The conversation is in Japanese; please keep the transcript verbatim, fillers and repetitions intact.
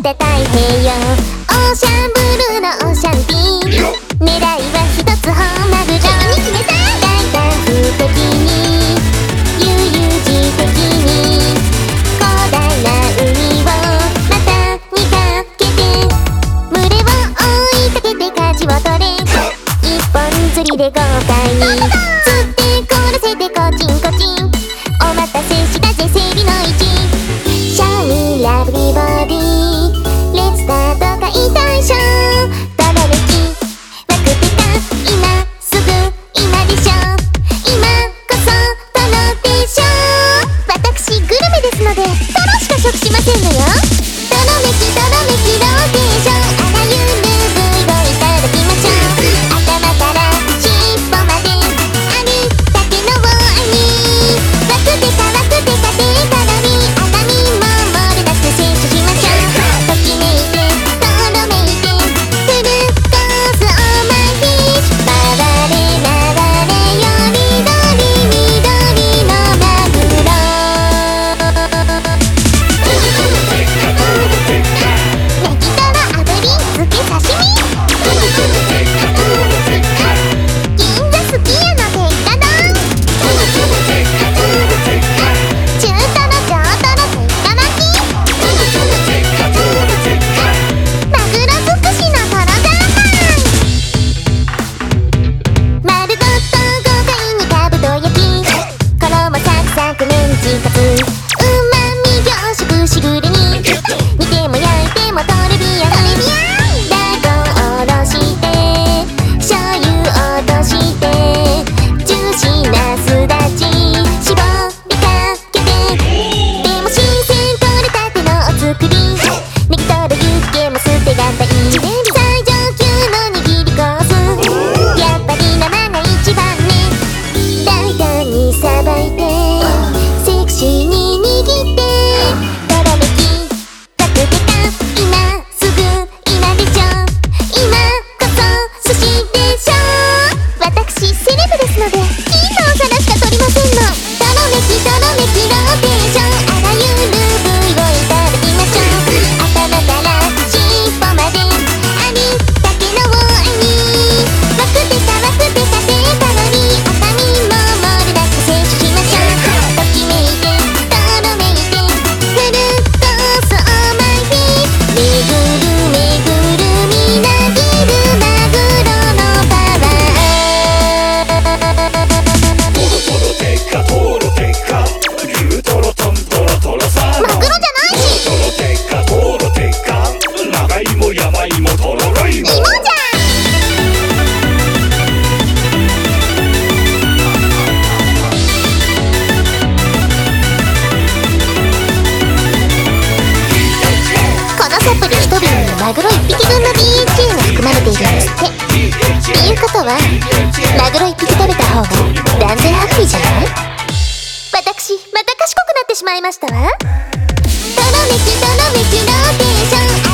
た太平洋オーシャンブルーのオーシャンティー狙いは一つ本マグロ大胆不敵に悠々自適に広大な海をまた見かけて群れを追いかけて舵を取れ一本釣りで豪快に釣って凍らせてコチンコチンお待たせしたぜセリの位置シャイニーラブリーボディレッツスタート解体ショーとろめきわくてか今すぐ今でしょ今こそとろでしょ私グルメですのでとろしか食しませんのよとろめきとろめきローテーションあらゆる部位をいただきましょう頭から尻尾まであるだけのを愛にわくてかわくてか低カロリー赤身も漏れなく摂取しましょうときめいてとろめいてフルコースオーマイフィッシュ回れ回れよりどり緑のマグロネギトロ炙り漬け刺身銀座すき家の鉄火丼中トロ上トロ鉄火巻きマグロ尽くしのトロ三昧丸ごと豪快にかぶと焼き衣サクサクメンチカツうまみ凝縮しぐれに煮ても焼いてもトレビアン大根おろして醤油落としてジューシーなすだち絞りかけてでも新鮮取れたてのお作りネギトロユッケも捨てがたい最上級の握りコースやっぱり生が一番ね大胆にさばいてセクシーに握ってとろめきわくてか今すぐ今でしょ今こそ寿司でしょ私セレブですのでいいのお皿しか取りませんのとろめきとろめきローテーションあらゆる部位をいただきましょう頭から尻尾まであるだけのを愛にわくてかわくてか低カロリー赤身も漏れなく摂取しましょうときめいてとろめいてフルコースオーマイフィッシュめぐるめぐるみなぎるマグロのパワーマグロじゃないし芋じゃこのサプリ一瓶にマグロ一匹分の ディーエイチエー が含まれているんですってっていうことはマグロ一匹食べた方が断然ハッピーじゃない私また賢くなってしまいましたわとろめきとろめきローテーション